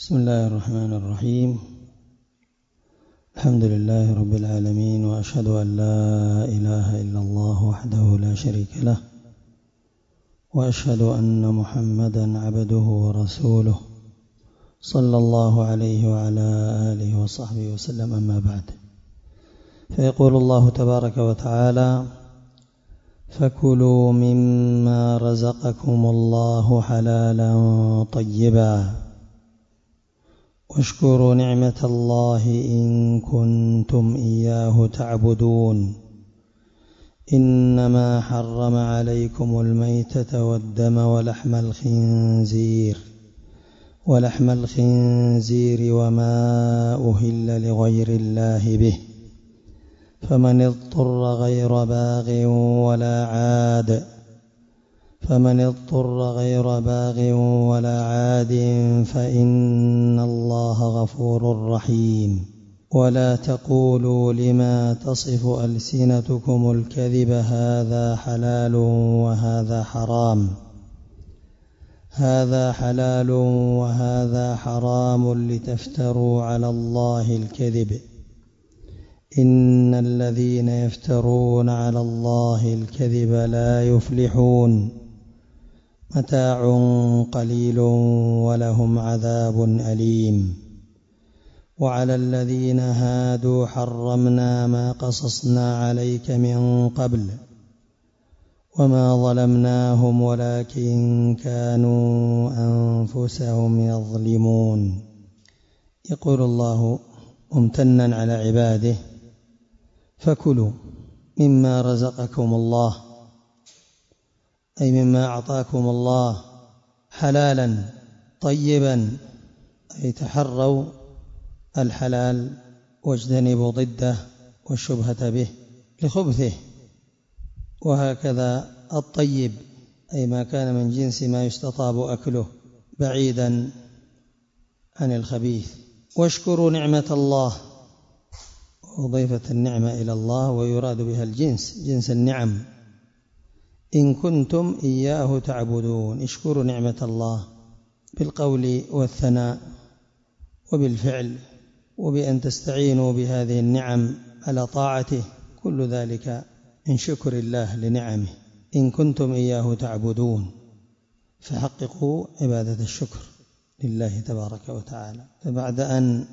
بسم الله الرحمن الرحيم. الحمد لله رب العالمين، وأشهد أن لا إله إلا الله وحده لا شريك له، وأشهد أن محمدا عبده ورسوله صلى الله عليه وعلى آله وصحبه وسلم. أما بعد، فيقول الله تبارك وتعالى: فكلوا مما رزقكم الله حلالا طيبا واشكروا نعمة الله إن كنتم إياه تعبدون. إنما حرم عليكم الميتة والدم ولحم الخنزير وما أهل لغير الله به، فمن اضطر غير باغ ولا عاد فإن الله غفور رحيم. ولا تقولوا لما تصف ألسنتكم الكذب هذا حلال وهذا حرام لتفتروا على الله الكذب. إن الذين يفترون على الله الكذب لا يفلحون. متاع قليل ولهم عذاب أليم. وعلى الذين هادوا حرمنا ما قصصنا عليك من قبل وما ظلمناهم ولكن كانوا أنفسهم يظلمون. يقول الله ممتنا على عباده: فكلوا مما رزقكم الله، أي مما أعطاكم الله، حلالا طيبا، أي تحروا الحلال واجتنبوا ضده والشبهة به لخبثه. وهكذا الطيب أي ما كان من جنس ما يستطاب أكله بعيدا عن الخبيث. واشكروا نعمة الله، وضيفة النعمة إلى الله ويراد بها جنس النعم. إن كنتم إياه تعبدون، اشكروا نعمة الله بالقول والثناء وبالفعل، وبأن تستعينوا بهذه النعم على طاعته، كل ذلك من شكر الله لنعمه. إن كنتم إياه تعبدون، فحققوا عبادة الشكر لله تبارك وتعالى. فبعد أن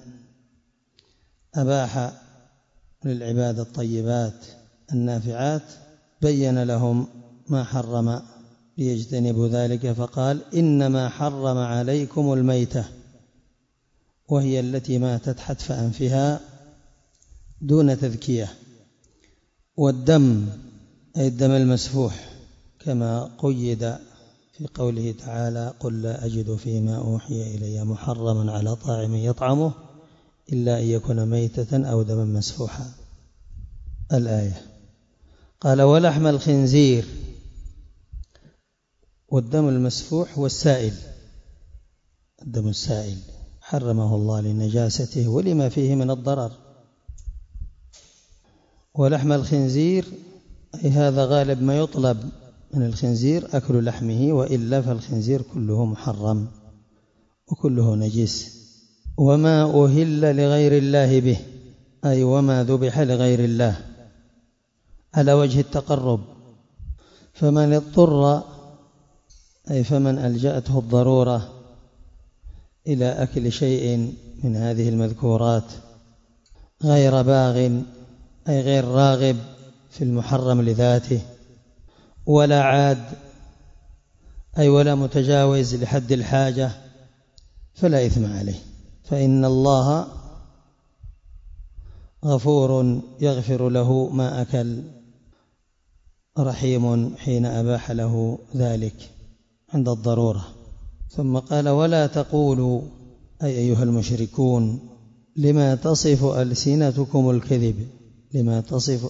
أباح للعباد الطيبات النافعات بين لهم ما حرم ليجتنبوا ذلك، فقال: إنما حرم عليكم الميتة، وهي التي ماتت حتف أنفها دون تذكية، والدم أي الدم المسفوح، كما قيد في قوله تعالى: قل لا أجد فيما أوحي إلي محرما على طاعم يطعمه إلا أن يكون ميتة أو دما مسفوحا، الآية. قال: ولحم الخنزير، والدم المسفوح والسائل، الدم السائل حرمه الله لنجاسته ولما فيه من الضرر. ولحم الخنزير أي هذا غالب ما يطلب من الخنزير أكل لحمه، وإلا فالخنزير كله محرم وكله نجس. وما أهل لغير الله به، أي وما ذبح لغير الله على وجه التقرب. فمن اضطر، أي فمن ألجأته الضرورة إلى أكل شيء من هذه المذكورات، غير باغ أي غير راغب في المحرم لذاته، ولا عاد أي ولا متجاوز لحد الحاجة، فلا إثم عليه، فإن الله غفور يغفر له ما أكل، رحيم حين أباح له ذلك عند الضرورة. ثم قال: ولا تقولوا، أي أيها المشركون، لما تصف ألسنتكم الكذب، لما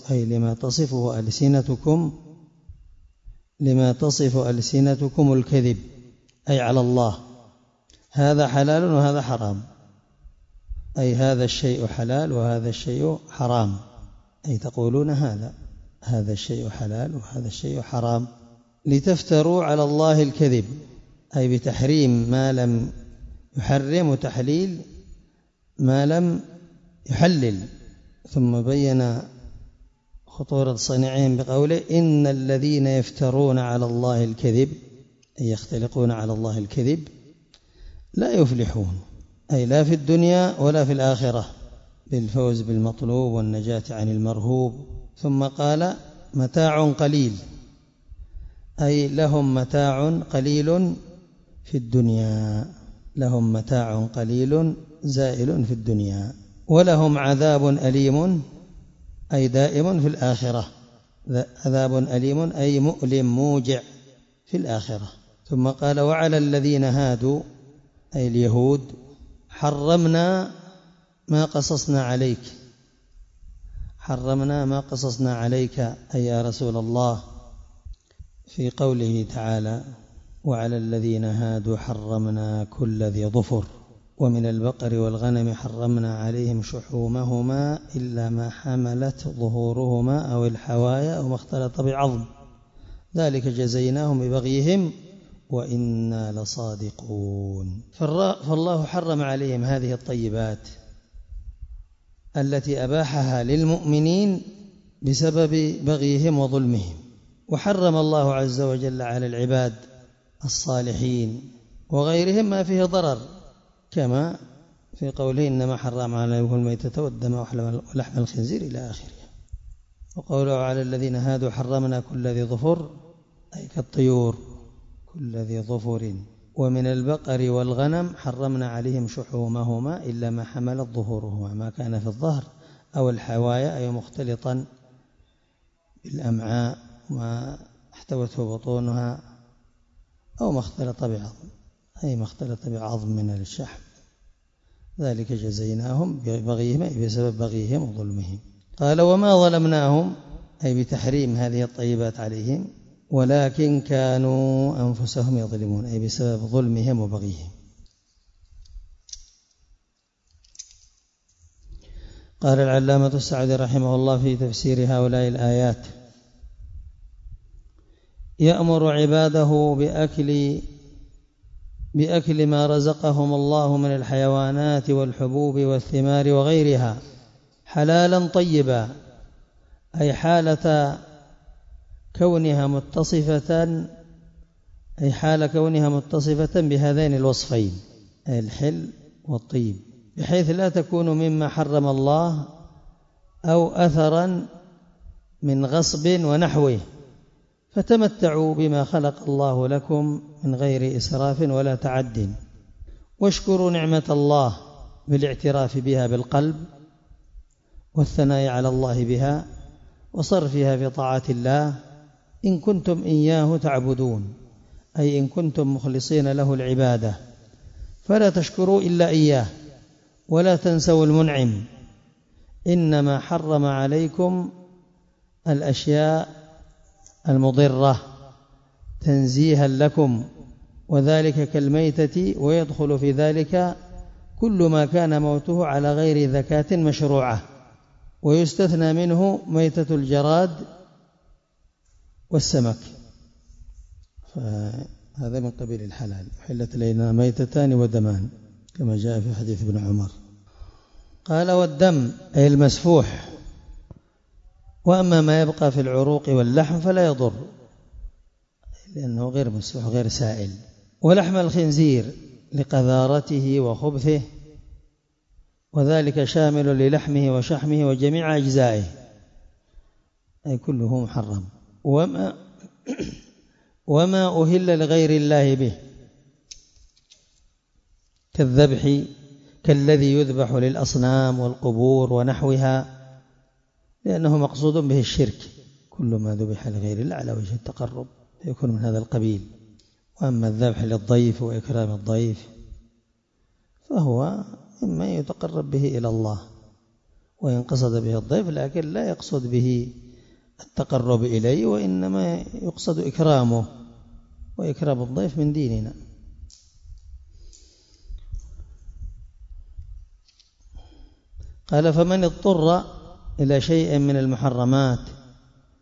تصف ألسنتكم الكذب، أي على الله، هذا حلال وهذا حرام، أي هذا الشيء حلال وهذا الشيء حرام، أي تقولون هذا الشيء حلال وهذا الشيء حرام، لتفتروا على الله الكذب، أي بتحريم ما لم يحرم تحليل ما لم يحلل. ثم بين خطورة صنيعهم بقوله إن الذين يفترون على الله الكذب، أي يختلقون على الله الكذب، لا يفلحون، أي لا في الدنيا ولا في الآخرة بالفوز بالمطلوب والنجاة عن المرهوب. ثم قال متاع قليل، أي لهم متاع قليل في الدنيا، لهم متاع قليل زائل في الدنيا، ولهم عذاب أليم أي دائم في الآخرة، عذاب أليم أي مؤلم موجع في الآخرة. ثم قال وعلى الذين هادوا أي اليهود حرمنا ما قصصنا عليك، حرمنا ما قصصنا عليك أي يا رسول الله، في قوله تعالى وعلى الذين هادوا حرمنا كل ذي ظفر، ومن البقر والغنم حرمنا عليهم شحومهما إلا ما حملت ظهورهما أو الحوايا أو ما اختلط بعظم، ذلك جزيناهم ببغيهم وإنا لصادقون. فالله حرم عليهم هذه الطيبات التي أباحها للمؤمنين بسبب بغيهم وظلمهم، وحرم الله عز وجل على العباد الصالحين وغيرهم ما فيه ضرر، كما في قوله إنما حرم عليكم الميتة والدم ولحم الخنزير إلى آخره. وقوله على الذين هادوا حرمنا كل ذي ظفر أي كالطيور كل ذي ظفر، ومن البقر والغنم حرمنا عليهم شحومهما إلا ما حملت ظهورهما، ما كان في الظهر أو الحوايا أي مختلطا بالأمعاء ما احتوته بطونها أو ما اختلط بعظم أي ما اختلط بعظم من الشحم، ذلك جزيناهم ببغيهم أي بسبب بغيهم وظلمهم. قال وما ظلمناهم أي بتحريم هذه الطيبات عليهم، ولكن كانوا أنفسهم يظلمون أي بسبب ظلمهم وبغيهم. قال العلامة السعدي رحمه الله في تفسير هؤلاء الآيات يأمر عباده بأكل ما رزقهم الله من الحيوانات والحبوب والثمار وغيرها حلالا طيبا، أي حالة كونها متصفة بهذين الوصفين أي الحل والطيب، بحيث لا تكون مما حرم الله أو أثرا من غصب ونحوه، فتمتعوا بما خلق الله لكم من غير إسراف ولا تعد. واشكروا نعمة الله بالاعتراف بها بالقلب والثناء على الله بها وصرفها في طاعة الله إن كنتم إياه تعبدون، أي إن كنتم مخلصين له العبادة، فلا تشكروا إلا إياه ولا تنسوا المنعم، إنما حرم عليكم الأشياء المضرة تنزيها لكم، وذلك كالميتة، ويدخل في ذلك كل ما كان موته على غير ذكاة مشروعة، ويستثنى منه ميتة الجراد والسمك، فهذا من قبيل الحلال. حلت لنا ميتتان ودمان كما جاء في حديث ابن عمر. قال والدم أي المسفوح، وأما ما يبقى في العروق واللحم فلا يضر لأنه غير مسفوح غير سائل. ولحم الخنزير لقذارته وخبثه، وذلك شامل للحمه وشحمه وجميع أجزائه أي كله محرم. وما أهل لغير الله به كالذبح كالذي يذبح للأصنام والقبور ونحوها، لأنه مقصود به الشرك، كل ما ذبح لغير الله على وجه التقرب يكون من هذا القبيل. وأما الذبح للضيف وإكرام الضيف فهو مما يتقرب به إلى الله، وإن قصد به الضيف لكن لا يقصد به التقرب إليه، وإنما يقصد إكرامه، وإكرام الضيف من ديننا. قال فمن اضطر إلى شيء من المحرمات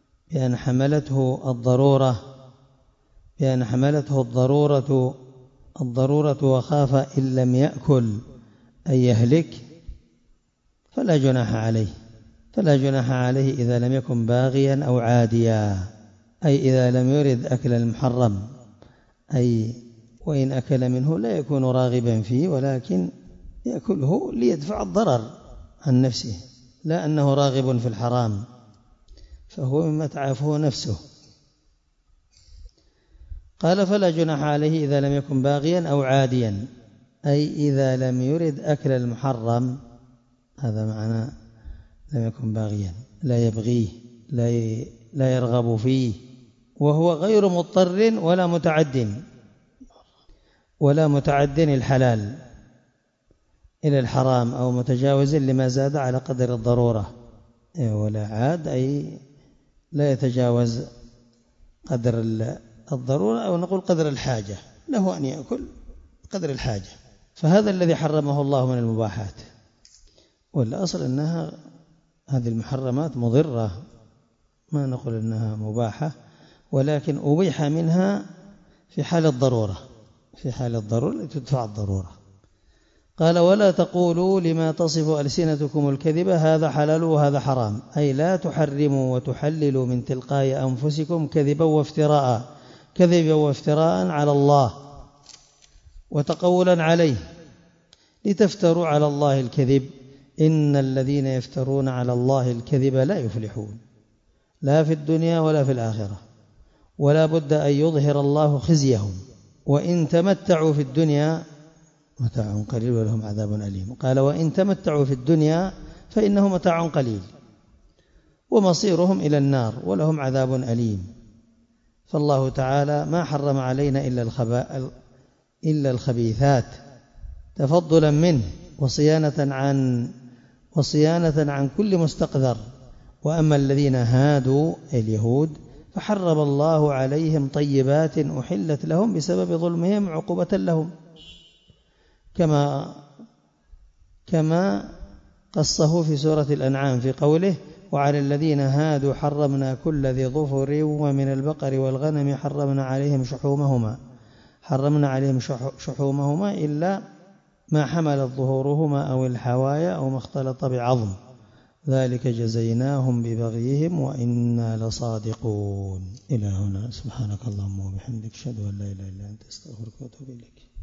بأن حملته الضرورة الضرورة وخاف إن لم يأكل أن يهلك فلا جناح عليه إذا لم يكن باغيا أو عاديا، أي إذا لم يرد أكل المحرم، أي وإن أكل منه لا يكون راغبا فيه ولكن يأكله ليدفع الضرر عن نفسه، لا أنه راغب في الحرام، فهو مما تعافه نفسه. قال فلا جناح عليه إذا لم يكن باغيا أو عاديا، أي إذا لم يرد أكل المحرم، هذا معنى لم يكن باغيا، لا يبغيه لا يرغب فيه، وهو غير مضطر ولا متعد الحلال إلى الحرام أو متجاوز لما زاد على قدر الضرورة، ولا عاد أي لا يتجاوز قدر الضرورة، أو نقول قدر الحاجة، له أن يأكل قدر الحاجة. فهذا الذي حرمه الله من المباحات. والأصل أنها هذه المحرمات مضرة، ما نقول أنها مباحة، ولكن أبيح منها في حال الضرورة تدفع الضرورة. قال ولا تقولوا لما تصف ألسنتكم الكذب هذا حلال وهذا حرام، أي لا تحرموا وتحللوا من تلقاء أنفسكم كذبا وافتراء على الله وتقولا عليه لتفتروا على الله الكذب، إن الذين يفترون على الله الكذب لا يفلحون لا في الدنيا ولا في الآخرة، ولا بد أن يظهر الله خزيهم، وإن تمتعوا في الدنيا متاع قليل ولهم عذاب أليم. قال وإن تمتعوا في الدنيا فإنه متاع قليل ومصيرهم إلى النار ولهم عذاب أليم. فالله تعالى ما حرم علينا إلا الخبيثات تفضلا منه وصيانة عن كل مستقذر. وأما الذين هادوا اليهود فحرم الله عليهم طيبات أحلت لهم بسبب ظلمهم عقوبة لهم، كما قصه في سورة الأنعام في قوله وعلى الذين هادوا حرمنا كل ذي ظفر ومن البقر والغنم حرمنا عليهم شحومهما إلا ما حملت ظهورهما أو الحوايا أو ما اختلط بعظم ذلك جزيناهم ببغيهم وإنا لصادقون. إلى هنا، سبحانك اللهم وبحمدك أشهد أن لا إله إلا أنت أستغفرك وأتوب إليك.